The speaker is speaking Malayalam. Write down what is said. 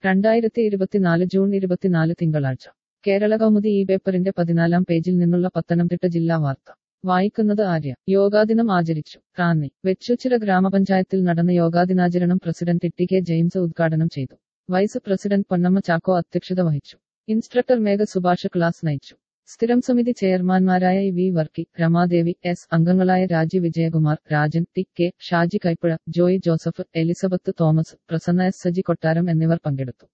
2024 ജൂൺ 24 തിങ്കളാഴ്ച കേരള കൗമുദി ഈ പേപ്പറിന്റെ 14-ാം പേജിൽ നിന്നുള്ള പത്തനംതിട്ട ജില്ലാ വാർത്ത വായിക്കുന്നത് ആര്യ. യോഗാദിനം ആചരിച്ചു. റാന്നി വെച്ചൂച്ചിറ ഗ്രാമപഞ്ചായത്തിൽ നടന്ന യോഗാദിനാചരണം പ്രസിഡന്റ് ടി കെ ജെയിംസ് ഉദ്ഘാടനം ചെയ്തു. വൈസ് പ്രസിഡന്റ് പൊന്നമ്മ ചാക്കോ അധ്യക്ഷത വഹിച്ചു. ഇൻസ്ട്രക്ടർ മേഘ സുഭാഷ് ക്ലാസ് നയിച്ചു. സ്ഥിരം സമിതി ചെയർമാൻമാരായ വി വർക്കി, രമാദേവി എസ്, അംഗങ്ങളായ Raji Vijayakumar, Rajan T K, Shaji Kaippuzha, Joy Joseph, Elizabeth Thomas, Prasanna S, Saji Kottaram എന്നിവർ പങ്കെടുത്തു.